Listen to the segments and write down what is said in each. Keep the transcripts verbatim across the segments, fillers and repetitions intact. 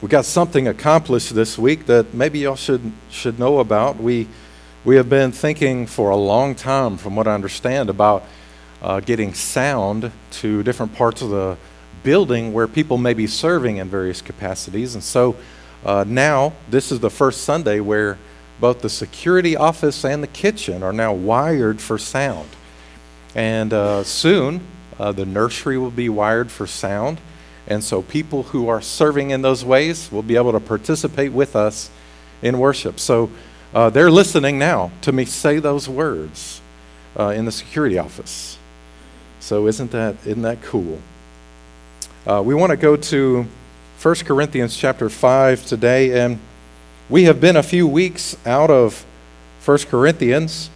we got something accomplished this week that maybe y'all should should know about. We we have been thinking for a long time, from what I understand, about uh, getting sound to different parts of the building where people may be serving in various capacities. And so uh, now this is the first Sunday where both the security office and the kitchen are now wired for sound. And uh, soon uh, the nursery will be wired for sound. And so people who are serving in those ways will be able to participate with us in worship. So uh, they're listening now to me say those words uh, in the security office. So isn't that isn't that cool? Uh, we want to go to First Corinthians chapter five today, and we have been a few weeks out of First Corinthians,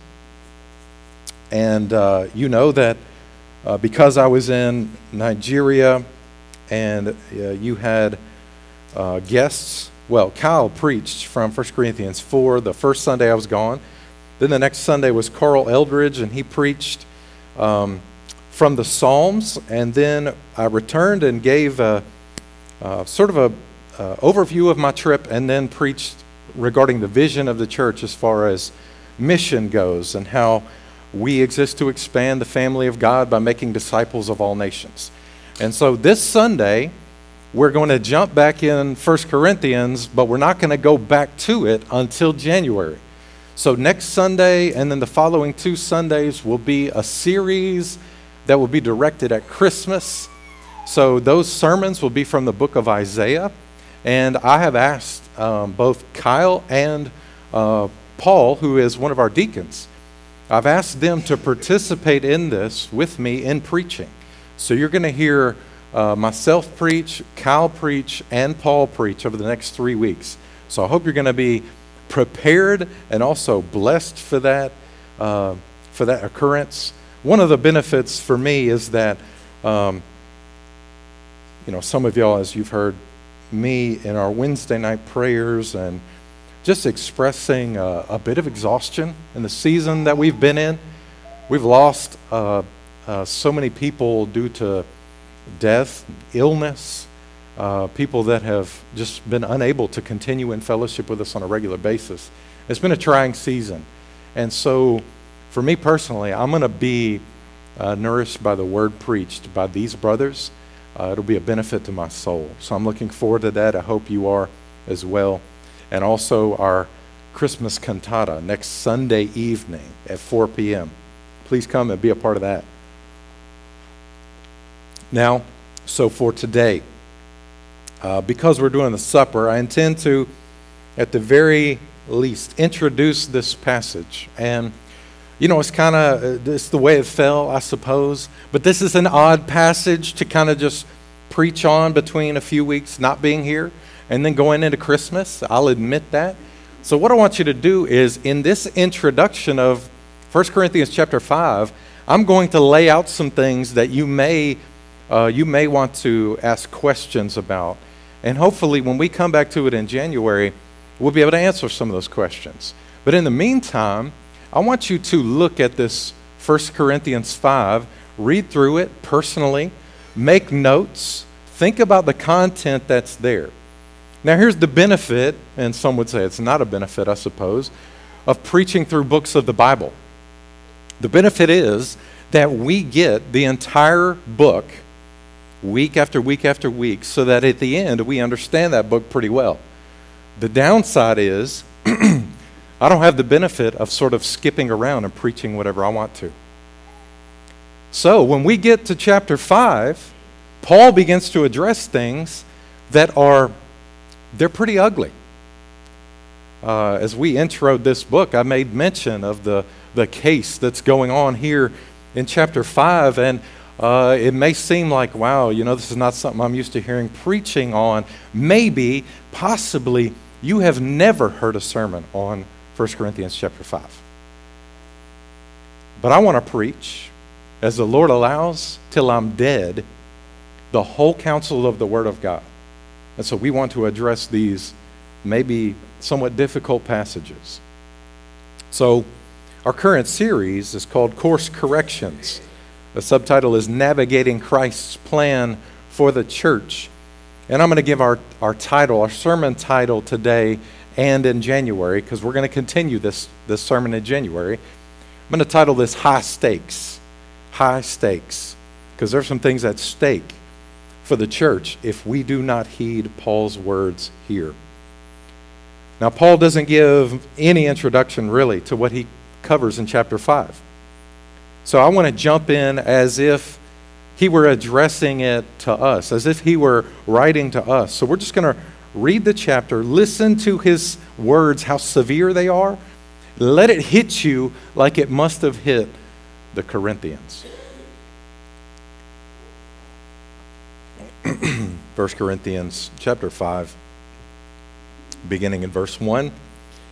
and uh, you know that uh, because I was in Nigeria and uh, you had uh, guests. Well, Kyle preached from First Corinthians four the first Sunday I was gone. Then the next Sunday was Carl Eldridge, and he preached um, from the Psalms. And then I returned and gave a, a sort of a uh, overview of my trip, and then preached regarding the vision of the church as far as mission goes and how we exist to expand the family of God by making disciples of all nations. And so this Sunday, we're going to jump back in First Corinthians, but we're not going to go back to it until January. So next Sunday and then the following two Sundays will be a series that will be directed at Christmas. So those sermons will be from the book of Isaiah. And I have asked um, both Kyle and uh, Paul, who is one of our deacons, I've asked them to participate in this with me in preaching. So you're going to hear uh, myself preach, Kyle preach, and Paul preach over the next three weeks. So I hope you're going to be prepared and also blessed for that uh, for that occurrence. One of the benefits for me is that, um, you know, some of y'all, as you've heard me in our Wednesday night prayers and just expressing uh, a bit of exhaustion in the season that we've been in. We've lost uh, Uh, so many people due to death, illness, uh, people that have just been unable to continue in fellowship with us on a regular basis. It's been a trying season. And so for me personally, I'm going to be uh, nourished by the word preached by these brothers. Uh, it'll be a benefit to my soul. So I'm looking forward to that. I hope you are as well. And also our Christmas cantata next Sunday evening at four p.m. Please come and be a part of that. Now, so for today, uh, because we're doing the supper, I intend to, at the very least, introduce this passage. And, you know, it's kind of, it's the way it fell, I suppose. But this is an odd passage to kind of just preach on between a few weeks not being here and then going into Christmas. I'll admit that. So what I want you to do is, in this introduction of First Corinthians chapter five, I'm going to lay out some things that you may Uh, you may want to ask questions about. And hopefully when we come back to it in January, we'll be able to answer some of those questions. But in the meantime, I want you to look at this First Corinthians five, read through it personally, make notes, think about the content that's there. Now here's the benefit, and some would say it's not a benefit, I suppose, of preaching through books of the Bible. The benefit is that we get the entire book week after week after week, so that at the end we understand that book pretty well. The downside is I don't have the benefit of sort of skipping around and preaching whatever I want to. So when we get to chapter five, Paul begins to address things that are, they're pretty ugly. Uh, as we introed this book, I made mention of the, the case that's going on here in chapter five, and Uh, it may seem like, wow, you know, this is not something I'm used to hearing preaching on. Maybe, possibly, you have never heard a sermon on First Corinthians chapter five. But I want to preach, as the Lord allows, till I'm dead, the whole counsel of the Word of God. And so we want to address these maybe somewhat difficult passages. So our current series is called Course Corrections. The subtitle is Navigating Christ's Plan for the Church. And I'm going to give our, our title, our sermon title today and in January, because we're going to continue this, this sermon in January. I'm going to title this High Stakes. High Stakes. Because there's some things at stake for the church if we do not heed Paul's words here. Now, Paul doesn't give any introduction really to what he covers in chapter five. So I want to jump in as if he were addressing it to us, as if he were writing to us. So we're just going to read the chapter, listen to his words, how severe they are. Let it hit you like it must have hit the Corinthians. First Corinthians chapter five, beginning in verse one. It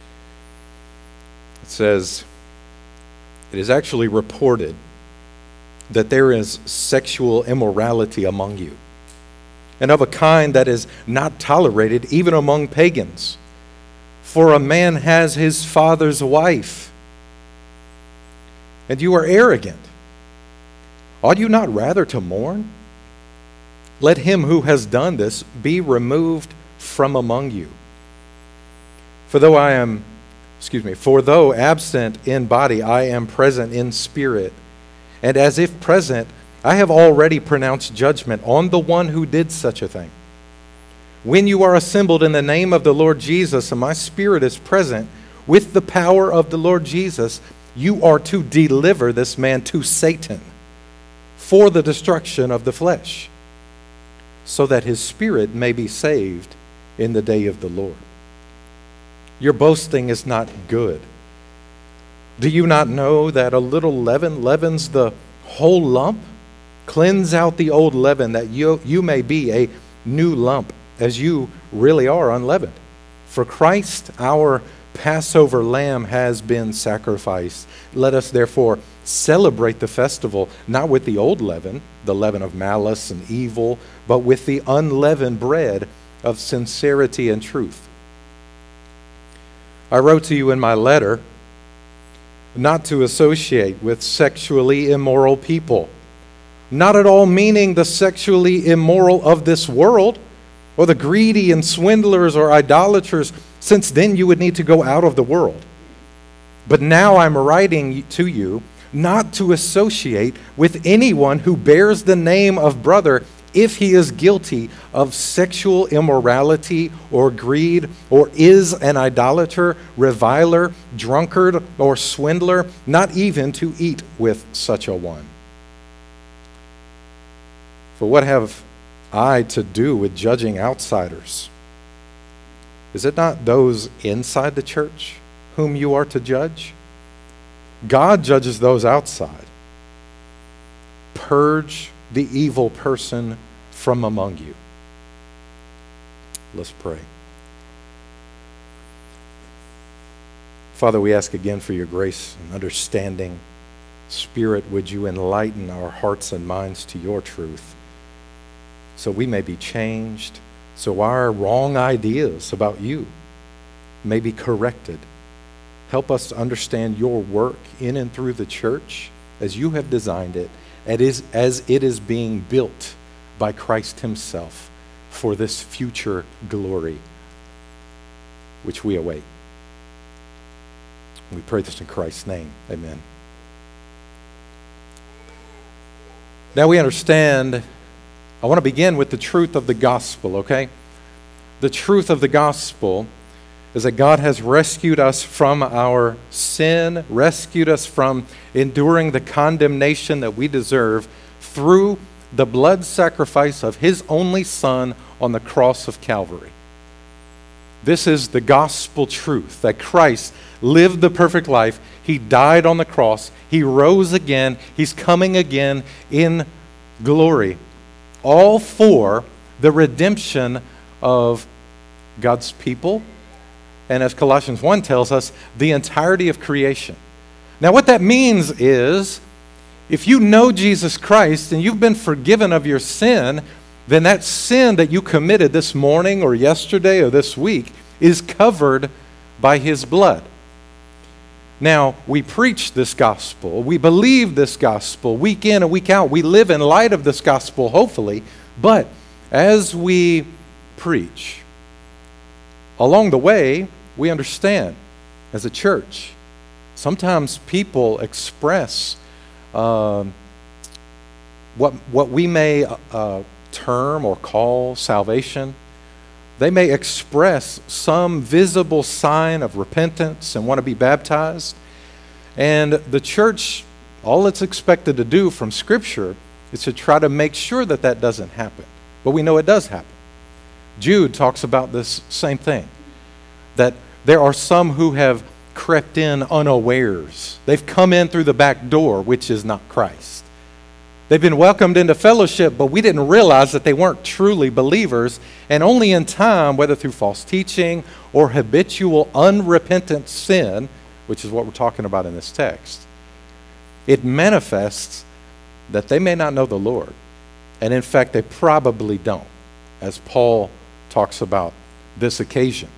says, "It is actually reported that there is sexual immorality among you, and of a kind that is not tolerated even among pagans. For a man has his father's wife, and you are arrogant. Ought you not rather to mourn? Let him who has done this be removed from among you. For though I am, excuse me, for though absent in body, I am present in spirit. And as if present, I have already pronounced judgment on the one who did such a thing. When you are assembled in the name of the Lord Jesus, and my spirit is present with the power of the Lord Jesus, you are to deliver this man to Satan for the destruction of the flesh, so that his spirit may be saved in the day of the Lord. Your boasting is not good. Do you not know that a little leaven leavens the whole lump? Cleanse out the old leaven, that you, you may be a new lump, as you really are unleavened. For Christ, our Passover lamb, has been sacrificed. Let us therefore celebrate the festival, not with the old leaven, the leaven of malice and evil, but with the unleavened bread of sincerity and truth. I wrote to you in my letter not to associate with sexually immoral people, not at all meaning the sexually immoral of this world, or the greedy and swindlers or idolaters, since then you would need to go out of the world. But now I'm writing to you not to associate with anyone who bears the name of brother if he is guilty of sexual immorality or greed, or is an idolater, reviler, drunkard, or swindler, not even to eat with such a one. For what have I to do with judging outsiders? Is it not those inside the church whom you are to judge? God judges those outside. Purge the evil person from among you." Let's pray. Father, we ask again for your grace and understanding. Spirit, would you enlighten our hearts and minds to your truth, so we may be changed, so our wrong ideas about you may be corrected. Help us to understand your work in and through the church as you have designed it, as it is being built by Christ himself for this future glory which we await. We pray this in Christ's name. Amen. Now we understand, I want to begin with the truth of the gospel, okay? The truth of the gospel is that God has rescued us from our sin, rescued us from enduring the condemnation that we deserve through the blood sacrifice of his only Son on the cross of Calvary. This is the gospel truth, that Christ lived the perfect life. He died on the cross. He rose again. He's coming again in glory, all for the redemption of God's people, and as Colossians one tells us, the entirety of creation. Now what that means is, if you know Jesus Christ and you've been forgiven of your sin, then that sin that you committed this morning or yesterday or this week is covered by his blood. Now, we preach this gospel. We believe this gospel week in and week out. We live in light of this gospel, hopefully. But as we preach. Along the way, we understand as a church, sometimes people express um, what, what we may uh, term or call salvation. They may express some visible sign of repentance and want to be baptized. And the church, all it's expected to do from Scripture is to try to make sure that that doesn't happen. But we know it does happen. Jude talks about this same thing, that there are some who have crept in unawares. They've come in through the back door, which is not Christ. They've been welcomed into fellowship, but we didn't realize that they weren't truly believers, and only in time, whether through false teaching or habitual unrepentant sin, which is what we're talking about in this text, it manifests that they may not know the Lord. And in fact, they probably don't, as Paul talks about this occasion.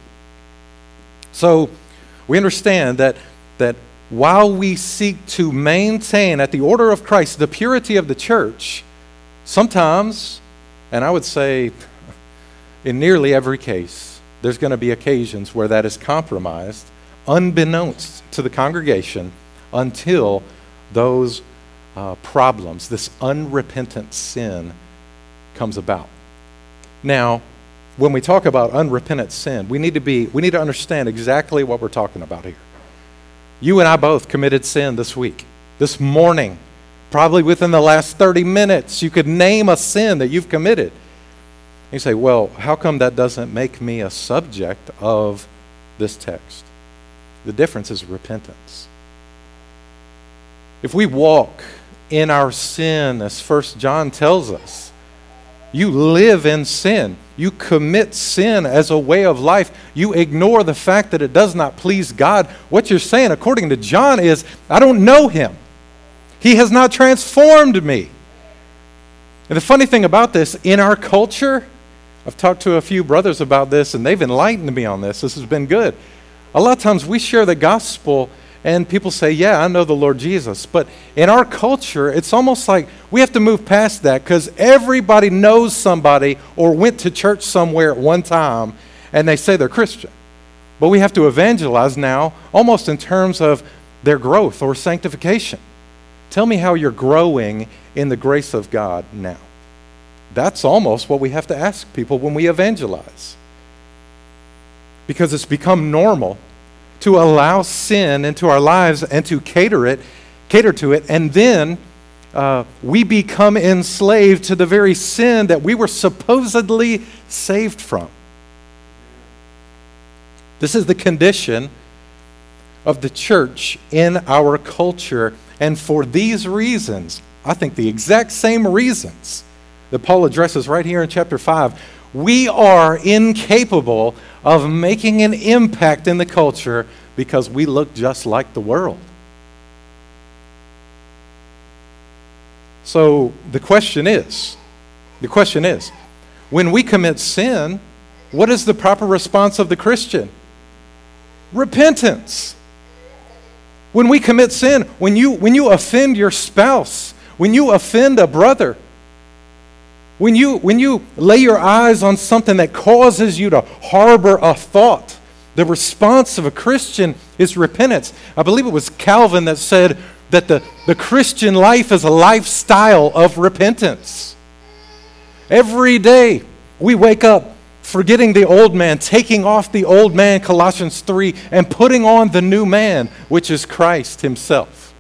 So we understand that, that while we seek to maintain at the order of Christ the purity of the church, sometimes, and I would say in nearly every case, there's going to be occasions where that is compromised, unbeknownst to the congregation, until those uh, problems, this unrepentant sin, comes about. Now, when we talk about unrepentant sin, we need to be, we need to understand exactly what we're talking about here. You and I both committed sin this week, this morning, probably within the last thirty minutes. You could name a sin that you've committed. And you say, well, how come that doesn't make me a subject of this text? The difference is repentance. If we walk in our sin, as First John tells us, you live in sin. You commit sin as a way of life. You ignore the fact that it does not please God. What you're saying, according to John, is, I don't know him. He has not transformed me. And the funny thing about this, in our culture, I've talked to a few brothers about this, and they've enlightened me on this. This has been good. A lot of times we share the gospel, and people say, yeah, I know the Lord Jesus. But in our culture, it's almost like we have to move past that, because everybody knows somebody or went to church somewhere at one time, and they say they're Christian. But we have to evangelize now, almost in terms of their growth or sanctification. Tell me how you're growing in the grace of God now. That's almost what we have to ask people when we evangelize. Because it's become normal to allow sin into our lives and to cater it, cater to it, and then uh, we become enslaved to the very sin that we were supposedly saved from. This is the condition of the church in our culture, and for these reasons, I think the exact same reasons that Paul addresses right here in chapter five, we are incapable of making an impact in the culture because we look just like the world. So the question is, the question is, when we commit sin, what is the proper response of the Christian? Repentance. When we commit sin, when you, when you offend your spouse, when you offend a brother, When you, when you lay your eyes on something that causes you to harbor a thought, the response of a Christian is repentance. I believe it was Calvin that said that the, the Christian life is a lifestyle of repentance. Every day we wake up forgetting the old man, taking off the old man, Colossians three, and putting on the new man, which is Christ himself.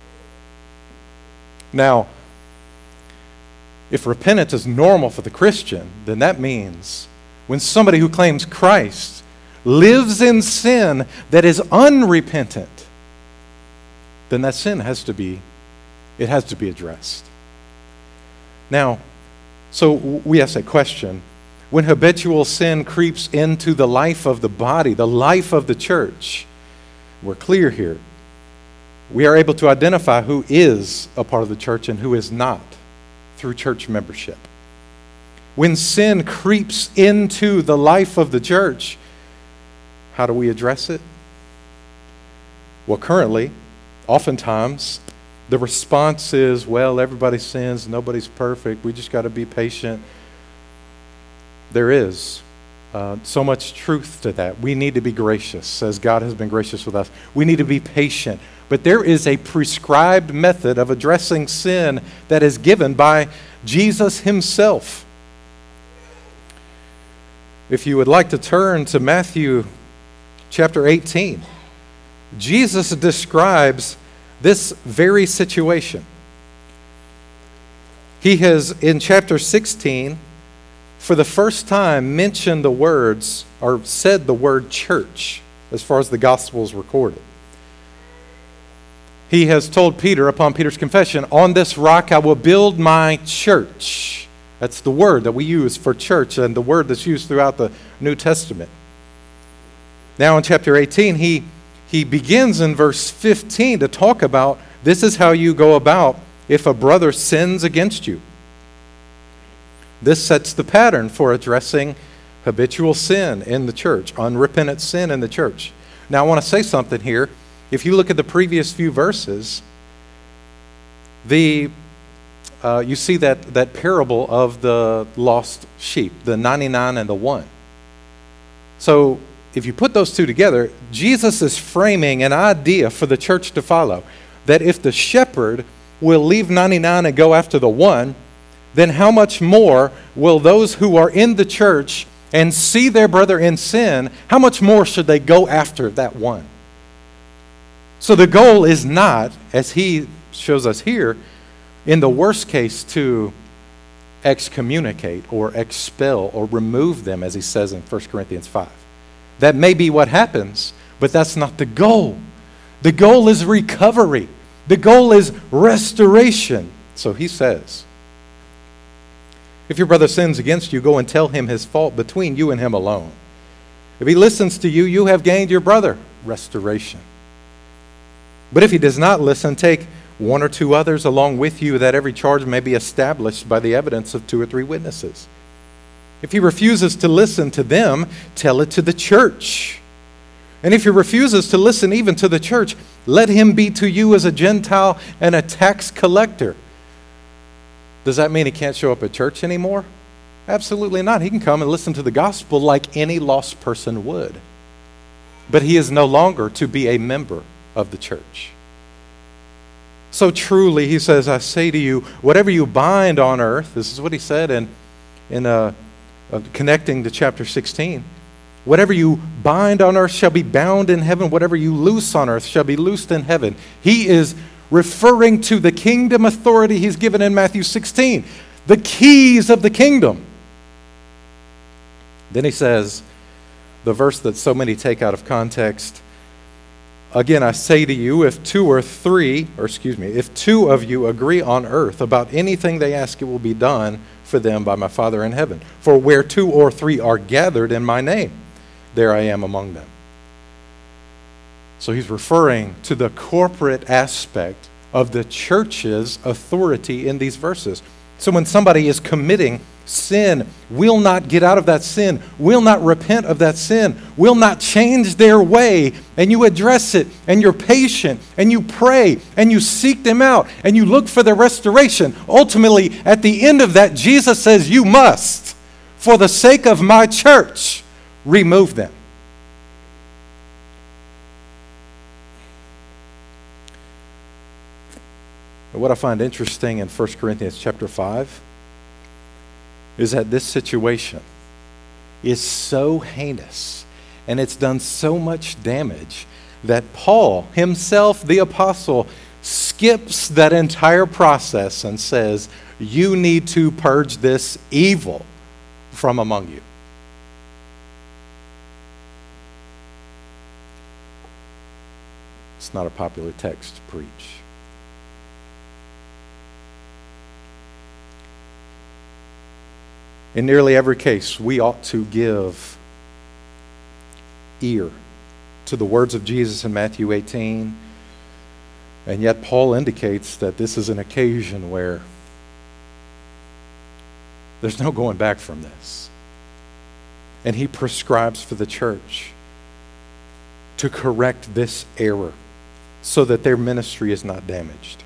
Now, if repentance is normal for the Christian, then that means when somebody who claims Christ lives in sin that is unrepentant, then that sin has to be, it has to be addressed. Now, so we ask a question. When habitual sin creeps into the life of the body, the life of the church, we're clear here. We are able to identify who is a part of the church and who is not, through church membership. When sin creeps into the life of the church, how do we address it? Well, currently, oftentimes, the response is, well, everybody sins, nobody's perfect, we just got to be patient. There is uh, so much truth to that. We need to be gracious, as God has been gracious with us. We need to be patient. But there is a prescribed method of addressing sin that is given by Jesus himself. If you would like to turn to Matthew chapter eighteen, Jesus describes this very situation. He has, in chapter sixteen, for the first time mentioned the words, or said the word church, as far as the gospel is recorded. He has told Peter, upon Peter's confession, on this rock I will build my church. That's the word that we use for church and the word that's used throughout the New Testament. Now in chapter eighteen, he, he begins in verse fifteen to talk about this is how you go about if a brother sins against you. This sets the pattern for addressing habitual sin in the church, unrepentant sin in the church. Now I want to say something here. If you look at the previous few verses, the uh, you see that, that parable of the lost sheep, the ninety-nine and the one. So if you put those two together, Jesus is framing an idea for the church to follow, that if the shepherd will leave ninety-nine and go after the one, then how much more will those who are in the church and see their brother in sin, how much more should they go after that one? So the goal is not, as he shows us here, in the worst case to excommunicate or expel or remove them, as he says in First Corinthians five. That may be what happens, but that's not the goal. The goal is recovery. The goal is restoration. So he says, if your brother sins against you, go and tell him his fault between you and him alone. If he listens to you, you have gained your brother. Restoration. But if he does not listen, take one or two others along with you, that every charge may be established by the evidence of two or three witnesses. If he refuses to listen to them, tell it to the church. And if he refuses to listen even to the church, let him be to you as a Gentile and a tax collector. Does that mean he can't show up at church anymore? Absolutely not. He can come and listen to the gospel like any lost person would. But he is no longer to be a member of the church. So truly, he says, I say to you, whatever you bind on earth, this is what he said in, in uh, uh, connecting to chapter sixteen, whatever you bind on earth shall be bound in heaven, whatever you loose on earth shall be loosed in heaven. He is referring to the kingdom authority he's given in Matthew sixteen, the keys of the kingdom. Then he says, the verse that so many take out of context, again, I say to you, if two or three, or excuse me, if two of you agree on earth about anything they ask, it will be done for them by my Father in heaven. For where two or three are gathered in my name, there I am among them. So he's referring to the corporate aspect of the church's authority in these verses. So when somebody is committing sin, will not get out of that sin, will not repent of that sin, will not change their way, and you address it, and you're patient, and you pray, and you seek them out, and you look for their restoration. Ultimately, at the end of that, Jesus says, you must, for the sake of my church, remove them. What I find interesting in First Corinthians chapter five is that this situation is so heinous and it's done so much damage that Paul himself, the apostle, skips that entire process and says, you need to purge this evil from among you. It's not a popular text to preach. In nearly every case, we ought to give ear to the words of Jesus in Matthew eighteen. And yet Paul indicates that this is an occasion where there's no going back from this. And he prescribes for the church to correct this error so that their ministry is not damaged.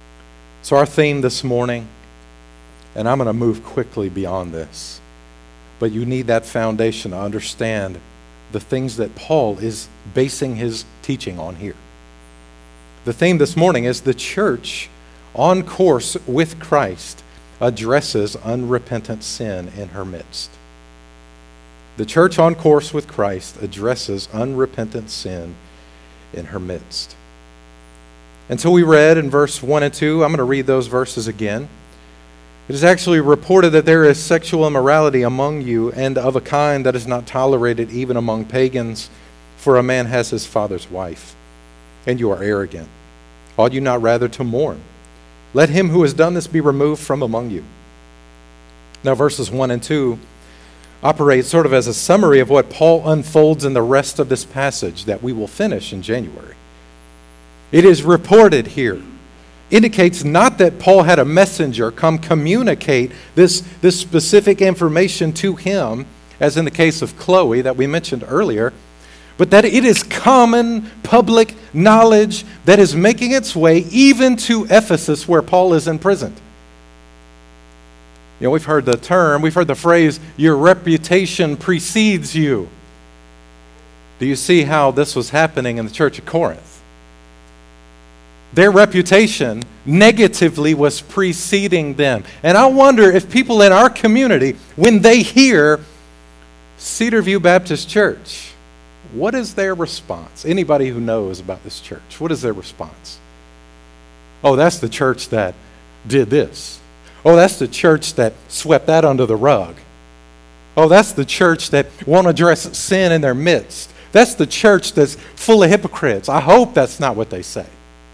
So our theme this morning, and I'm going to move quickly beyond this, But you need that foundation to understand the things that Paul is basing his teaching on here. The theme this morning is the church on course with Christ addresses unrepentant sin in her midst. The church on course with Christ addresses unrepentant sin in her midst. And so we read in verse one and two, I'm going to read those verses again. It is actually reported that there is sexual immorality among you, and of a kind that is not tolerated even among pagans, for a man has his father's wife, and you are arrogant. Ought you not rather to mourn? Let him who has done this be removed from among you. Now verses one and two operate sort of as a summary of what Paul unfolds in the rest of this passage that we will finish in January. It is reported here. Indicates not that Paul had a messenger come communicate this, this specific information to him, as in the case of Chloe that we mentioned earlier, but that it is common public knowledge that is making its way even to Ephesus, where Paul is imprisoned. You know, we've heard the term, we've heard the phrase, your reputation precedes you. Do you see how this was happening in the church of Corinth? Their reputation negatively was preceding them. And I wonder if people in our community, when they hear Cedar View Baptist Church, what is their response? Anybody who knows about this church, what is their response? Oh, that's the church that did this. Oh, that's the church that swept that under the rug. Oh, that's the church that won't address sin in their midst. That's the church that's full of hypocrites. I hope that's not what they say.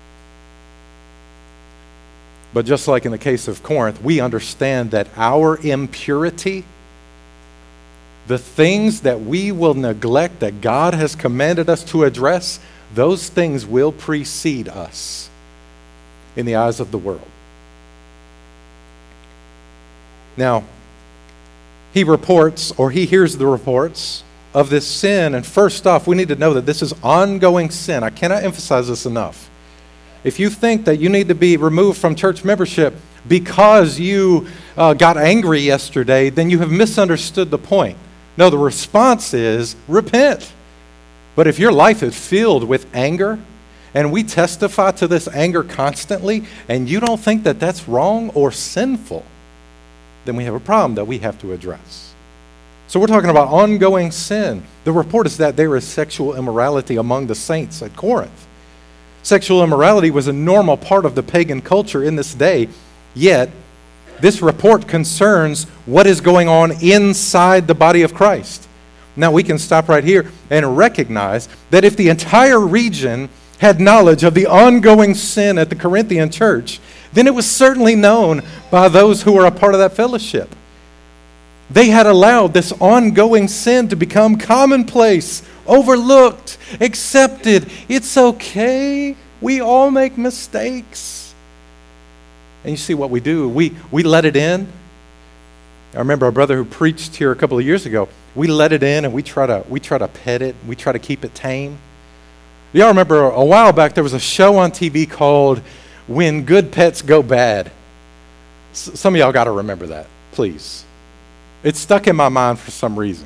But just like in the case of Corinth, we understand that our impurity, the things that we will neglect that God has commanded us to address, those things will precede us in the eyes of the world. Now, he reports, or he hears the reports of this sin, and first off, we need to know that this is ongoing sin. I cannot emphasize this enough. If you think that you need to be removed from church membership because you uh, got angry yesterday, then you have misunderstood the point. No, the response is repent. But if your life is filled with anger, and we testify to this anger constantly, and you don't think that that's wrong or sinful, then we have a problem that we have to address. So we're talking about ongoing sin. The report is that there is sexual immorality among the saints at Corinth. Sexual immorality was a normal part of the pagan culture in this day, yet this report concerns what is going on inside the body of Christ. Now we can stop right here and recognize that if the entire region had knowledge of the ongoing sin at the Corinthian church, then it was certainly known by those who were a part of that fellowship. They had allowed this ongoing sin to become commonplace, overlooked, accepted. It's okay. We all make mistakes. And you see what we do. We, we let it in. I remember a brother who preached here a couple of years ago. We let it in and we try to, we try to pet it. We try to keep it tame. Y'all remember a while back there was a show on T V called When Good Pets Go Bad. S- some of y'all got to remember that, please. It's stuck in my mind for some reason.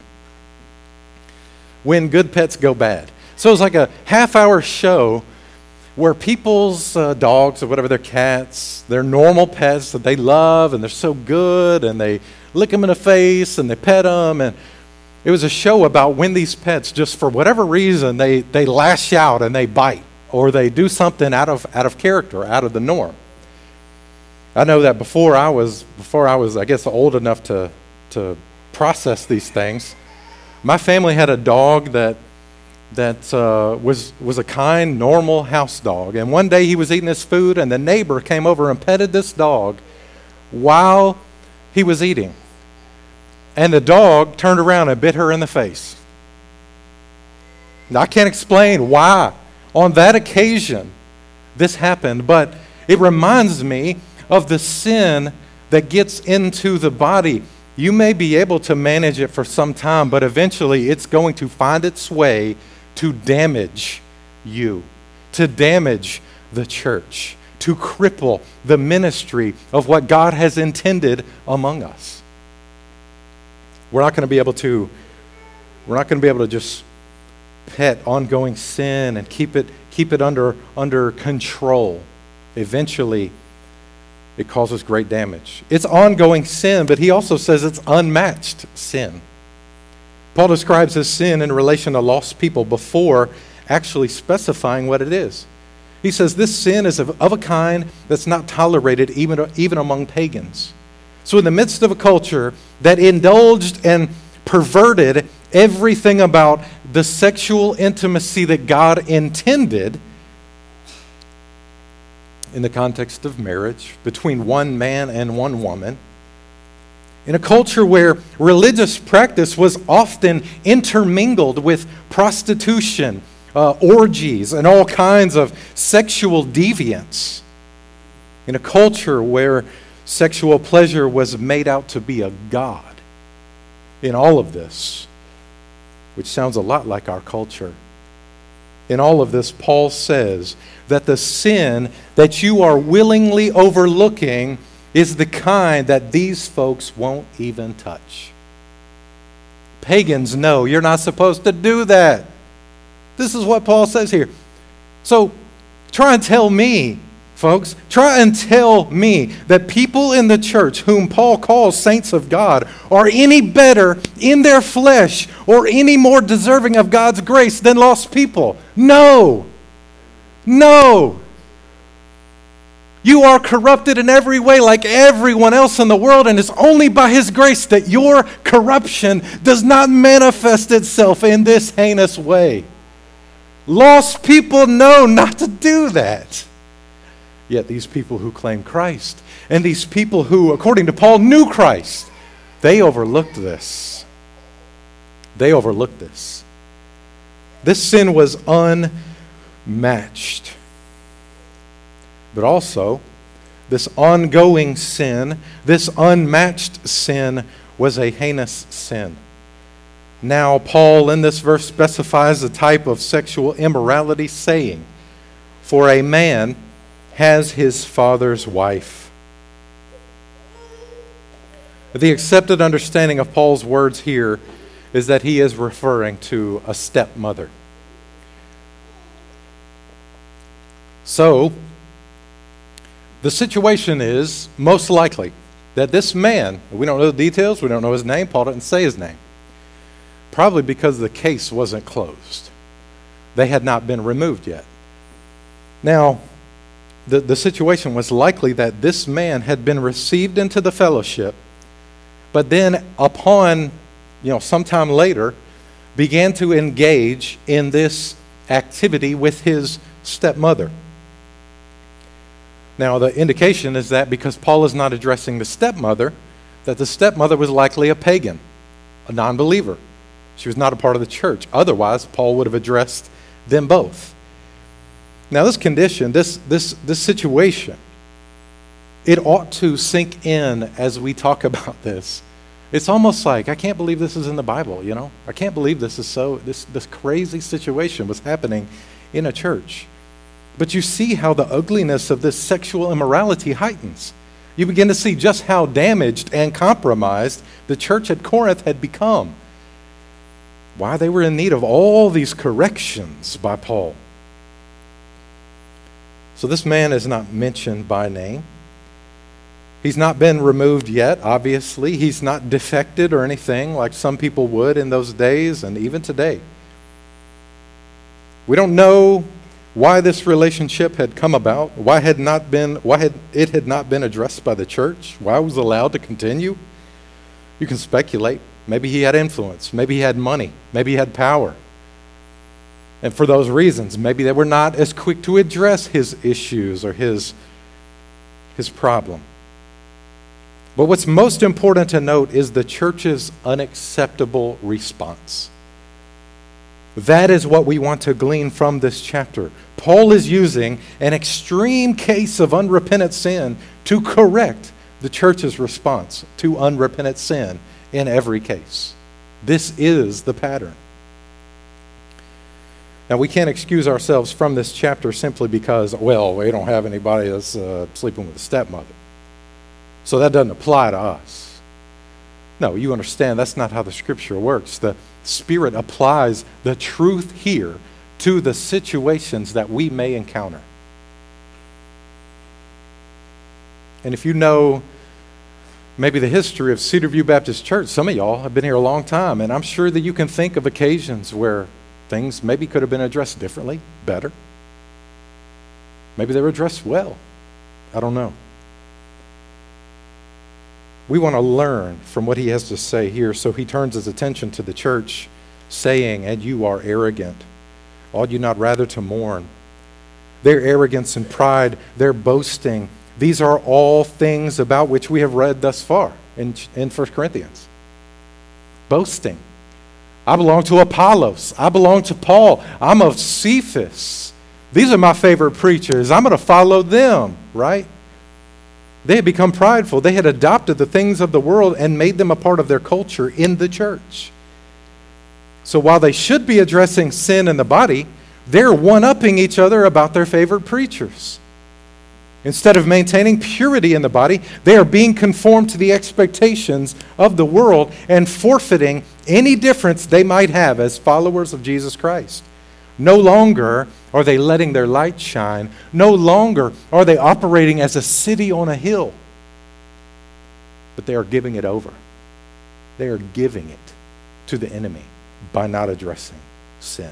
When Good Pets Go Bad. So it was like a half-hour show where people's uh, dogs or whatever, their cats, their normal pets that they love and they're so good and they lick them in the face and they pet them. And it was a show about when these pets, just for whatever reason, they, they lash out and they bite or they do something out of out of character, out of the norm. I know that before I was, before I was, I guess, old enough to to process these things, my family had a dog that that uh, was was a kind, normal house dog. And one day he was eating his food, and the neighbor came over and petted this dog while he was eating. And the dog turned around and bit her in the face. Now, I can't explain why on that occasion this happened, but it reminds me of the sin that gets into the body. You may be able to manage it for some time, but eventually it's going to find its way to damage you, to damage the church, to cripple the ministry of what God has intended among us. We're not going to be able to, we're not going to be able to just pet ongoing sin and keep it, keep it under, under control. Eventually, it causes great damage. It's ongoing sin, but he also says it's unmatched sin. Paul describes this sin in relation to lost people before actually specifying what it is. He says this sin is of, of a kind that's not tolerated even, even among pagans. So in the midst of a culture that indulged and perverted everything about the sexual intimacy that God intended in the context of marriage between one man and one woman, in a culture where religious practice was often intermingled with prostitution, uh, orgies, and all kinds of sexual deviance, in a culture where sexual pleasure was made out to be a god, in all of this, which sounds a lot like our culture, in all of this, Paul says that the sin that you are willingly overlooking is the kind that these folks won't even touch. Pagans know you're not supposed to do that. This is what Paul says here. So try and tell me, folks, try and tell me that people in the church whom Paul calls saints of God are any better in their flesh or any more deserving of God's grace than lost people. No. No. You are corrupted in every way like everyone else in the world, and it's only by His grace that your corruption does not manifest itself in this heinous way. Lost people know not to do that. Yet these people who claim Christ, and these people who, according to Paul, knew Christ, they overlooked this. They overlooked this. This sin was unmatched. But also, this ongoing sin, this unmatched sin, was a heinous sin. Now, Paul in this verse specifies the type of sexual immorality, saying, "For a man has his father's wife." The accepted understanding of Paul's words here is that he is referring to a stepmother. So, the situation is most likely that this man, we don't know the details, we don't know his name, Paul didn't say his name, probably because the case wasn't closed. They had not been removed yet. Now, the, the situation was likely that this man had been received into the fellowship, but then upon, you know, sometime later, began to engage in this activity with his stepmother. Now, the indication is that because Paul is not addressing the stepmother, that the stepmother was likely a pagan, a non-believer. She was not a part of the church. Otherwise, Paul would have addressed them both. Now, this condition, this, this, this situation, it ought to sink in as we talk about this. It's almost like, I can't believe this is in the Bible, you know? I can't believe this is so, this, this crazy situation was happening in a church. But you see how the ugliness of this sexual immorality heightens. You begin to see just how damaged and compromised the church at Corinth had become. Why they were in need of all these corrections by Paul. So this man is not mentioned by name. He's not been removed yet, obviously. He's not defected or anything like some people would in those days and even today. We don't know why this relationship had come about, why had not been, why had it had not been addressed by the church, why it was allowed to continue. You can speculate. Maybe he had influence, maybe he had money, maybe he had power. And for those reasons, maybe they were not as quick to address his issues or his, his problem. But what's most important to note is the church's unacceptable response. That is what we want to glean from this chapter. Paul is using an extreme case of unrepentant sin to correct the church's response to unrepentant sin in every case. This is the pattern. Now, we can't excuse ourselves from this chapter simply because, well, we don't have anybody that's uh, sleeping with a stepmother. So that doesn't apply to us. No, you understand that's not how the Scripture works. The Spirit applies the truth here to the situations that we may encounter. And if you know maybe the history of Cedar View Baptist Church, some of y'all have been here a long time, and I'm sure that you can think of occasions where things maybe could have been addressed differently, better. Maybe they were addressed well. I don't know. We want to learn from what he has to say here, so he turns his attention to the church, saying, "And you are arrogant. Ought you not rather to mourn?" Their arrogance and pride, their boasting, these are all things about which we have read thus far in, in First Corinthians. Boasting. I belong to Apollos. I belong to Paul. I'm of Cephas. These are my favorite preachers. I'm going to follow them, right? They had become prideful. They had adopted the things of the world and made them a part of their culture in the church. So while they should be addressing sin in the body, they're one-upping each other about their favorite preachers. Instead of maintaining purity in the body, they are being conformed to the expectations of the world and forfeiting any difference they might have as followers of Jesus Christ. No longer are they letting their light shine. No longer are they operating as a city on a hill. But they are giving it over. They are giving it to the enemy by not addressing sin.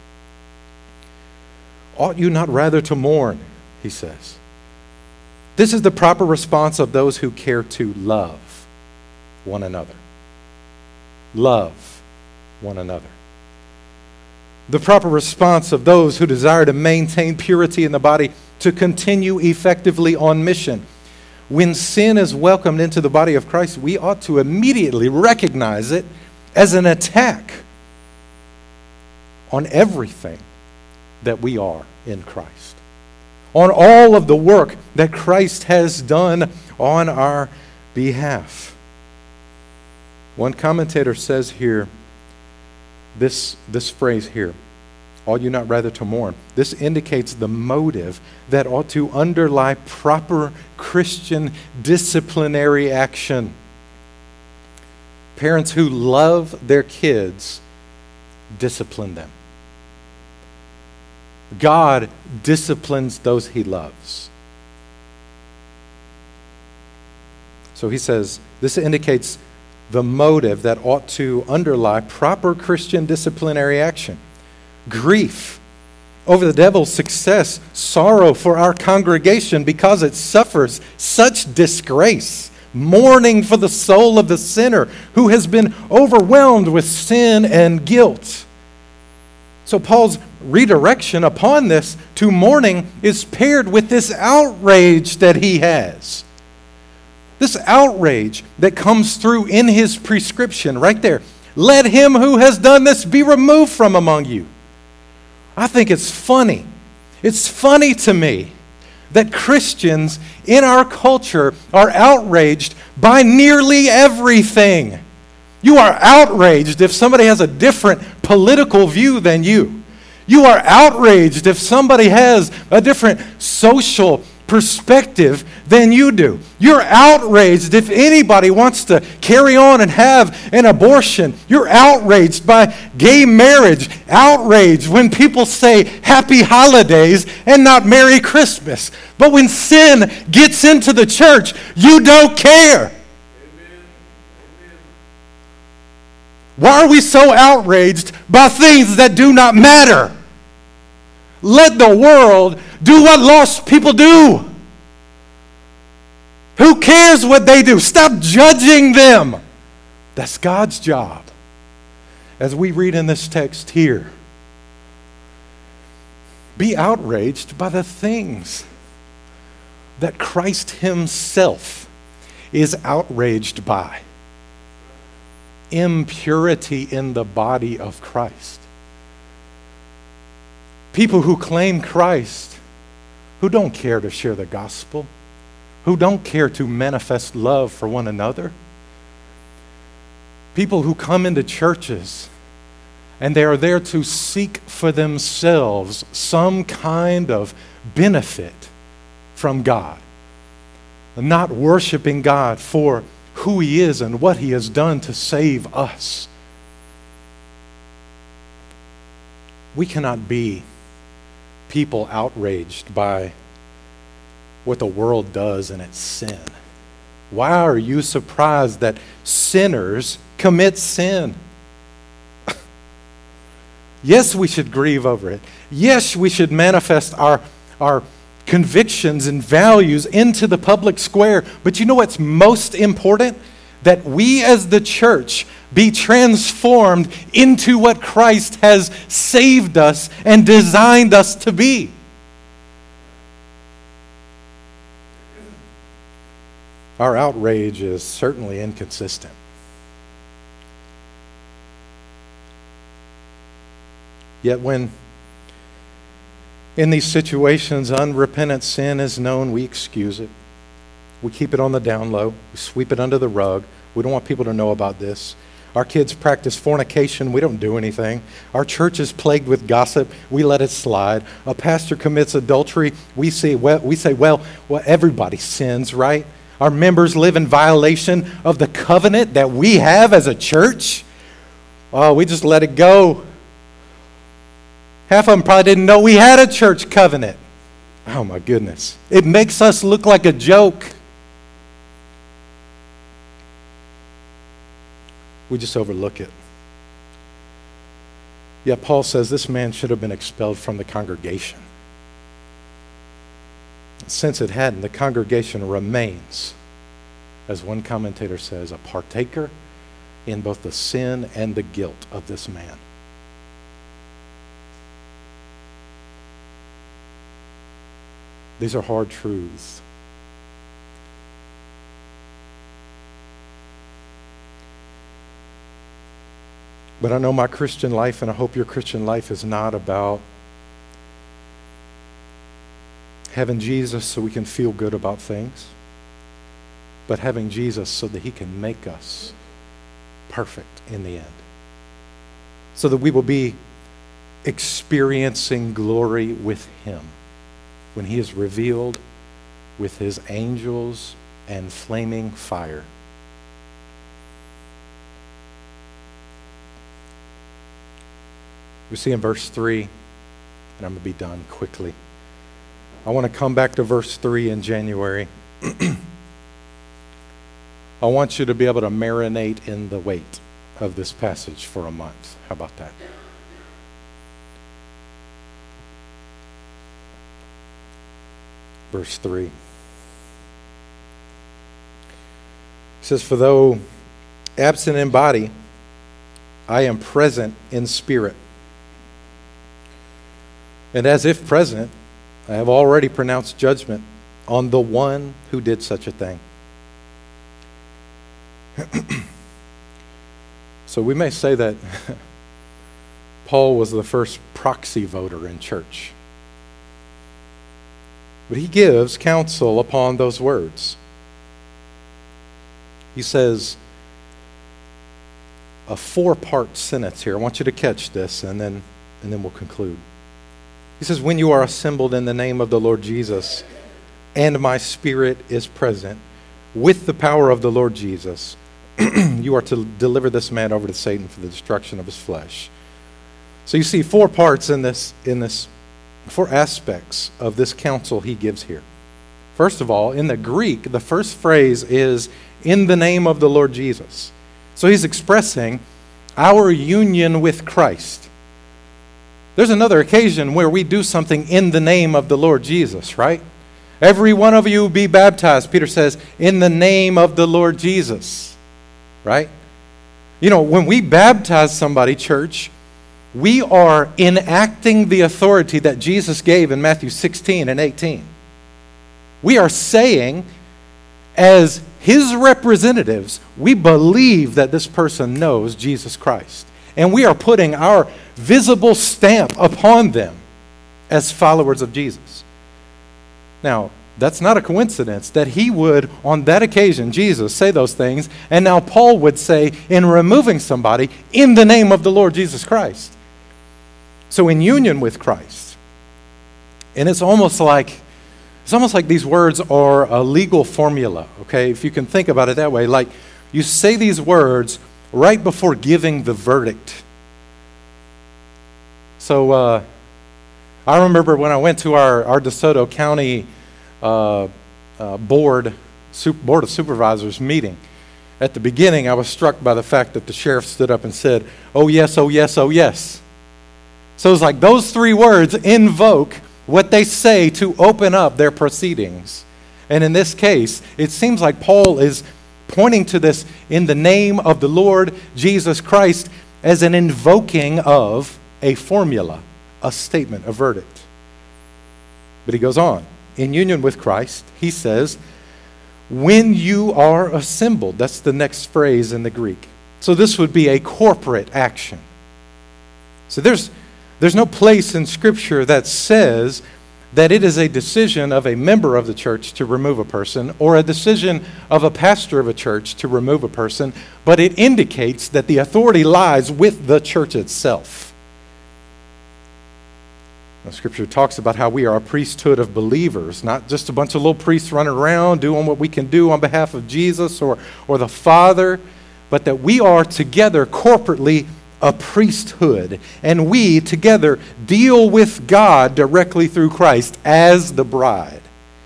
Ought you not rather to mourn, he says. This is the proper response of those who care to love one another. Love one another. The proper response of those who desire to maintain purity in the body, to continue effectively on mission. When sin is welcomed into the body of Christ, we ought to immediately recognize it as an attack on everything that we are in Christ, on all of the work that Christ has done on our behalf. One commentator says here, this, this phrase here, ought you not rather to mourn? This indicates the motive that ought to underlie proper Christian disciplinary action. Parents who love their kids discipline them. God disciplines those he loves. So he says, this indicates the motive that ought to underlie proper Christian disciplinary action. Grief over the devil's success, sorrow for our congregation because it suffers such disgrace, mourning for the soul of the sinner who has been overwhelmed with sin and guilt. So Paul's redirection upon this to mourning is paired with this outrage that he has. This outrage that comes through in his prescription right there. Let him who has done this be removed from among you. I think it's funny. It's funny to me that Christians in our culture are outraged by nearly everything. You are outraged if somebody has a different political view than you. You are outraged if somebody has a different social perspective than you do. You're outraged if anybody wants to carry on and have an abortion. You're outraged by gay marriage. Outraged when people say happy holidays and not Merry Christmas. But when sin gets into the church, you don't care. Why are we so outraged by things that do not matter? Let the world do what lost people do. Who cares what they do? Stop judging them. That's God's job. As we read in this text here, be outraged by the things that Christ himself is outraged by. Impurity in the body of Christ. People who claim Christ, who don't care to share the gospel, who don't care to manifest love for one another. People who come into churches and they are there to seek for themselves some kind of benefit from God, not worshiping God for who he is and what he has done to save us. We cannot be people outraged by what the world does in its sin. Why are you surprised that sinners commit sin? Yes, we should grieve over it. Yes, we should manifest our, our convictions and values into the public square. But you know what's most important? That we as the church be transformed into what Christ has saved us and designed us to be. Our outrage is certainly inconsistent. Yet when in these situations unrepentant sin is known, we excuse it. We keep it on the down low. We sweep it under the rug. We don't want people to know about this. Our kids practice fornication. We don't do anything. Our church is plagued with gossip. We let it slide. A pastor commits adultery. We say, well, we say, well, well, everybody sins, right? Our members live in violation of the covenant that we have as a church. Oh, we just let it go. Half of them probably didn't know we had a church covenant. Oh my goodness. It makes us look like a joke. We just overlook it. Yet Paul says this man should have been expelled from the congregation. Since it hadn't, the congregation remains, as one commentator says, a partaker in both the sin and the guilt of this man. These are hard truths. But I know my Christian life, and I hope your Christian life, is not about having Jesus so we can feel good about things, but having Jesus so that he can make us perfect in the end. So that we will be experiencing glory with him when he is revealed with his angels and flaming fire. We see in verse three, and I'm going to be done quickly. I want to come back to verse three in January. I want you to be able to marinate in the weight of this passage for a month. How about that? Verse three. It says, "For though absent in body, I am present in spirit. And as if present, I have already pronounced judgment on the one who did such a thing." So we may say that Paul was the first proxy voter in church. But he gives counsel upon those words. He says a four-part sentence here. I want you to catch this, and then, and then we'll conclude. He says, "When you are assembled in the name of the Lord Jesus, and my spirit is present, with the power of the Lord Jesus, you are to deliver this man over to Satan for the destruction of his flesh." So you see four parts in this, in this, four aspects of this counsel he gives here. First of all, in the Greek, the first phrase is, "in the name of the Lord Jesus." So he's expressing our union with Christ. There's another occasion where we do something in the name of the Lord Jesus, right? "Every one of you be baptized," Peter says, "in the name of the Lord Jesus," right? You know, when we baptize somebody, church, we are enacting the authority that Jesus gave in Matthew sixteen and eighteen. We are saying, as his representatives, we believe that this person knows Jesus Christ. And we are putting our visible stamp upon them as followers of Jesus. Now, that's not a coincidence that he would, on that occasion, Jesus, say those things, and now Paul would say, in removing somebody, "in the name of the Lord Jesus Christ." So in union with Christ. And it's almost like, it's almost like these words are a legal formula, okay? If you can think about it that way, like you say these words right before giving the verdict. So uh, I remember when I went to our, our DeSoto County uh, uh, board, Super, Board of Supervisors meeting. At the beginning, I was struck by the fact that the sheriff stood up and said, "Oh yes, oh yes, oh yes." So it's like those three words invoke what they say to open up their proceedings. And in this case, it seems like Paul is pointing to this in the name of the Lord Jesus Christ as an invoking of a formula, a statement, a verdict. But he goes on. In union with Christ, he says, when you are assembled. That's the next phrase in the Greek. So this would be a corporate action. So there's, there's no place in Scripture that says that it is a decision of a member of the church to remove a person or a decision of a pastor of a church to remove a person, but it indicates that the authority lies with the church itself. Now, Scripture talks about how we are a priesthood of believers, not just a bunch of little priests running around doing what we can do on behalf of Jesus or, or the Father, but that we are together corporately a priesthood, and we together deal with God directly through Christ as the bride.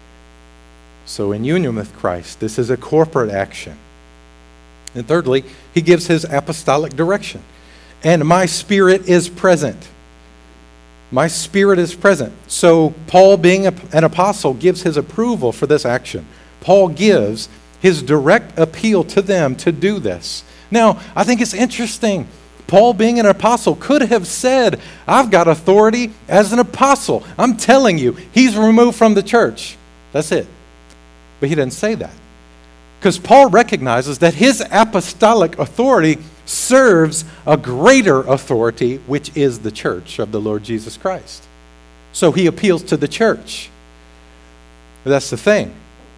So in union with Christ, this is a corporate action. And thirdly, he gives his apostolic direction. And my spirit is present. My spirit is present. So Paul, being a, an apostle, gives his approval for this action. Paul gives his direct appeal to them to do this. Now, I think it's interesting. Paul, being an apostle, could have said, I've got authority as an apostle. I'm telling you, he's removed from the church. That's it. But he didn't say that. Because Paul recognizes that his apostolic authority serves a greater authority, which is the church of the Lord Jesus Christ. So he appeals to the church. But that's the thing.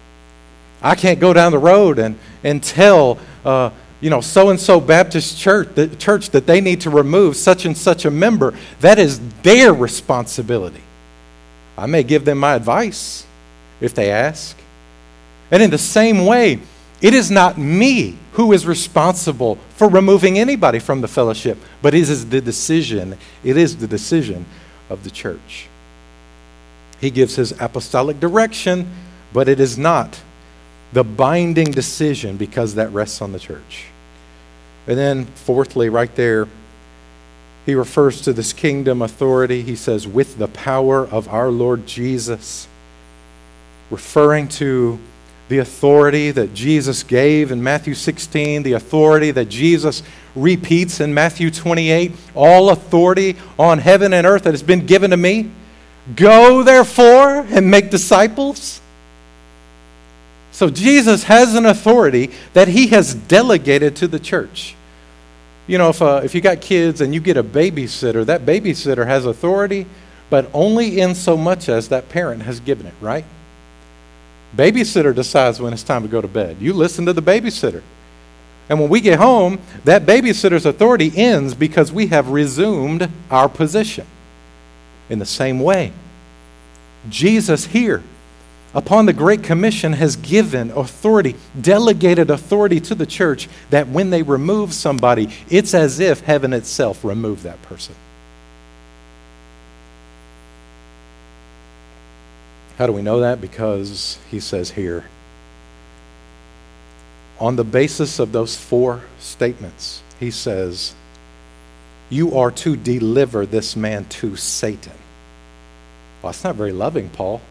I can't go down the road and, and tell uh, you know, so-and-so Baptist church, the church that they need to remove such and such a member. That is their responsibility. I may give them my advice if they ask. And in the same way, it is not me who is responsible for removing anybody from the fellowship, but it is the decision, it is the decision of the church. He gives his apostolic direction, but it is not the binding decision because that rests on the church. And then fourthly, right there, he refers to this kingdom authority. He says, with the power of our Lord Jesus, referring to the authority that Jesus gave in Matthew sixteen, the authority that Jesus repeats in Matthew twenty-eight, all authority on heaven and earth that has been given to me. Go, therefore, and make disciples. So Jesus has an authority that he has delegated to the church. You know, if, uh, if you got kids and you get a babysitter, that babysitter has authority, but only in so much as that parent has given it, right? Babysitter decides when it's time to go to bed. You listen to the babysitter. And when we get home, that babysitter's authority ends because we have resumed our position. In the same way, Jesus here, upon the Great Commission, has given authority, delegated authority to the church that when they remove somebody, it's as if heaven itself removed that person. How do we know that? Because he says here, on the basis of those four statements, he says, you are to deliver this man to Satan. Well, that's not very loving, Paul.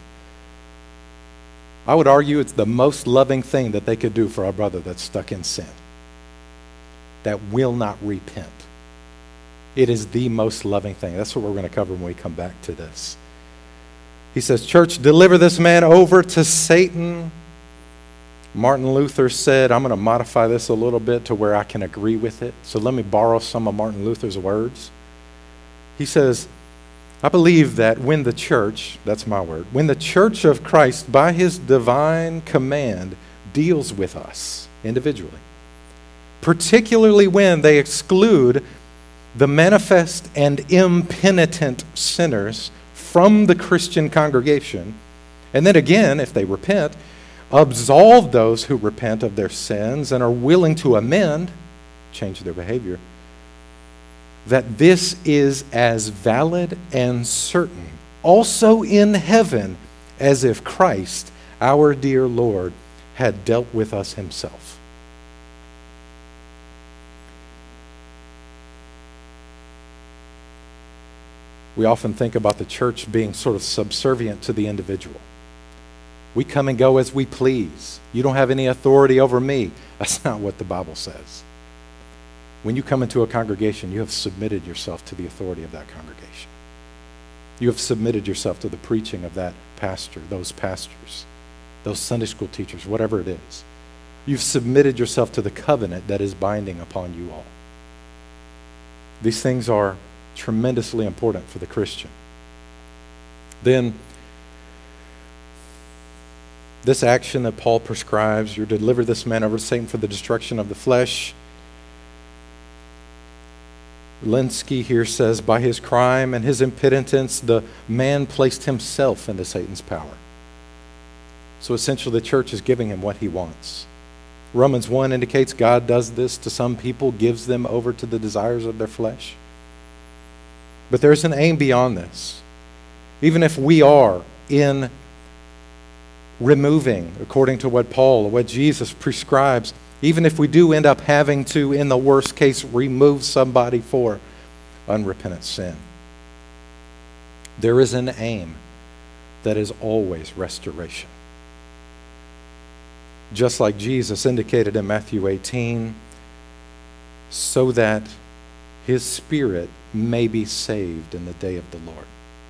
I would argue it's the most loving thing that they could do for a brother that's stuck in sin, that will not repent. It is the most loving thing. That's what we're going to cover when we come back to this. He says, church, deliver this man over to Satan. Martin Luther said, I'm going to modify this a little bit to where I can agree with it. So let me borrow some of Martin Luther's words. He says, I believe that when the church, that's my word, when the church of Christ, by his divine command, deals with us individually, particularly when they exclude the manifest and impenitent sinners from the Christian congregation, and then again, if they repent, absolve those who repent of their sins and are willing to amend, change their behavior, that this is as valid and certain also in heaven as if Christ, our dear Lord, had dealt with us himself. We often think about the church being sort of subservient to the individual. We come and go as we please. You don't have any authority over me. That's not what the Bible says. When you come into a congregation, you have submitted yourself to the authority of that congregation. You have submitted yourself to the preaching of that pastor, those pastors, those Sunday school teachers, whatever it is. You've submitted yourself to the covenant that is binding upon you all. These things are tremendously important for the Christian. Then, this action that Paul prescribes, you deliver this man over to Satan for the destruction of the flesh. Linsky here says, by his crime and his impotence, the man placed himself into Satan's power. So essentially the church is giving him what he wants. Romans one indicates God does this to some people, gives them over to the desires of their flesh. But there's an aim beyond this. Even if we are in removing, according to what Paul, what Jesus prescribes, even if we do end up having to, in the worst case, remove somebody for unrepentant sin, there is an aim that is always restoration. Just like Jesus indicated in Matthew eighteen, so that his spirit may be saved in the day of the Lord.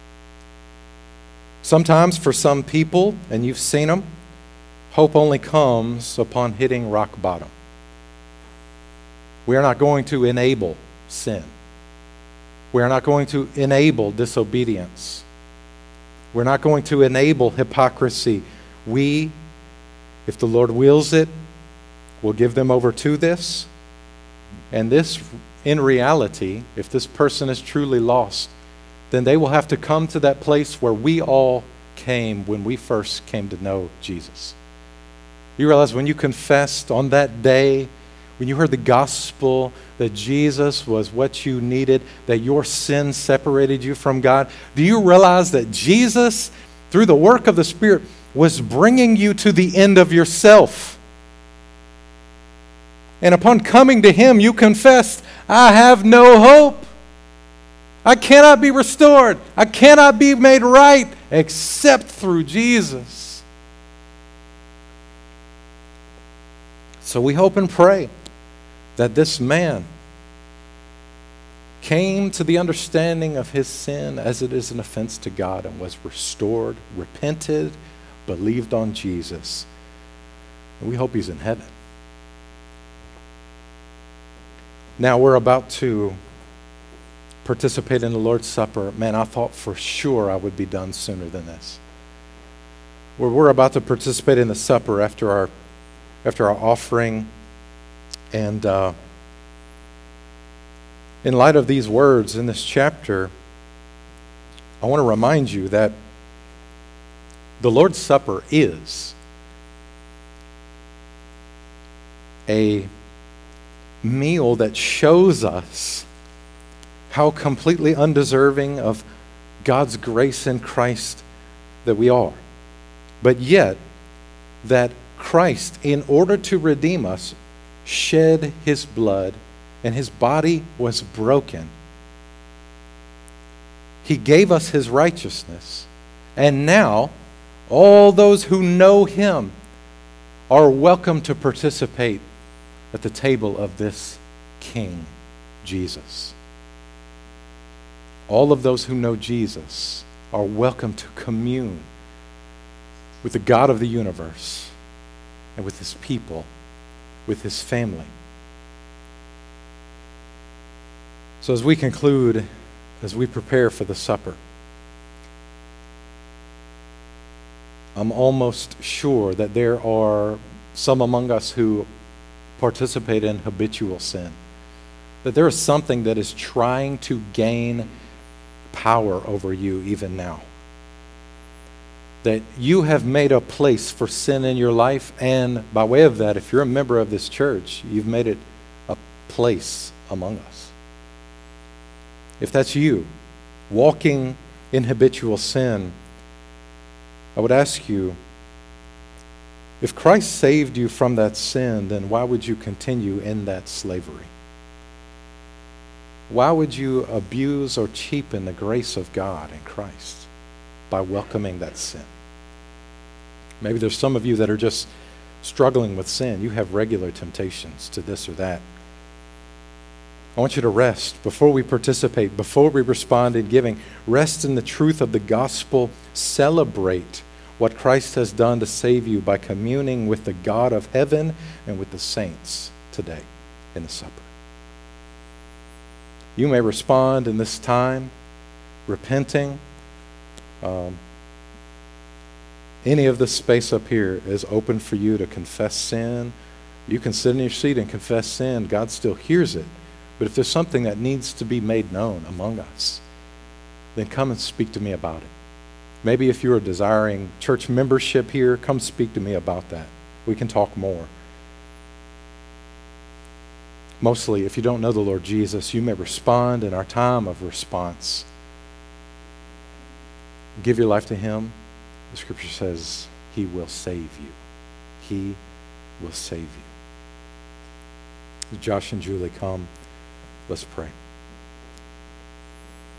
Sometimes for some people, and you've seen them, hope only comes upon hitting rock bottom. We are not going to enable sin. We are not going to enable disobedience. We're not going to enable hypocrisy. We, if the Lord wills it, will give them over to this. And this, in reality, if this person is truly lost, then they will have to come to that place where we all came when we first came to know Jesus. You realize when you confessed on that day, when you heard the gospel that Jesus was what you needed, that your sin separated you from God, do you realize that Jesus, through the work of the Spirit, was bringing you to the end of yourself? And upon coming to Him, you confessed, I have no hope. I cannot be restored. I cannot be made right except through Jesus. So we hope and pray that this man came to the understanding of his sin as it is an offense to God and was restored, repented, believed on Jesus. And we hope he's in heaven. Now we're about to participate in the Lord's Supper. Man, I thought for sure I would be done sooner than this. We're, we're about to participate in the supper after our after our offering. And uh, in light of these words in this chapter, I want to remind you that the Lord's Supper is a meal that shows us how completely undeserving of God's grace in Christ that we are. But yet, that Christ, in order to redeem us, shed his blood and his body was broken. He gave us his righteousness. And now, all those who know him are welcome to participate at the table of this King, Jesus. All of those who know Jesus are welcome to commune with the God of the universe and with his people, with his family. So as we conclude, as we prepare for the supper, I'm almost sure that there are some among us who participate in habitual sin, that there is something that is trying to gain power over you even now. that you have made a place for sin in your life, and by way of that, if you're a member of this church, you've made it a place among us. If that's you, walking in habitual sin, I would ask you, if Christ saved you from that sin, then why would you continue in that slavery? Why would you abuse or cheapen the grace of God in Christ by welcoming that sin? Maybe there's some of you that are just struggling with sin. You have regular temptations to this or that. I want you to rest before we participate, before we respond in giving. Rest in the truth of the gospel. Celebrate what Christ has done to save you by communing with the God of heaven and with the saints today in the supper. You may respond in this time, repenting. Um, any of this space up here is open for you to confess sin. You can sit in your seat and confess sin. God still hears it. But if there's something that needs to be made known among us, then come and speak to me about it. Maybe if you are desiring church membership here, come speak to me about that. We can talk more. Mostly, if you don't know the Lord Jesus, you may respond in our time of response. Give your life to Him. The Scripture says He will save you. He will save you. Josh and Julie, come. Let's pray.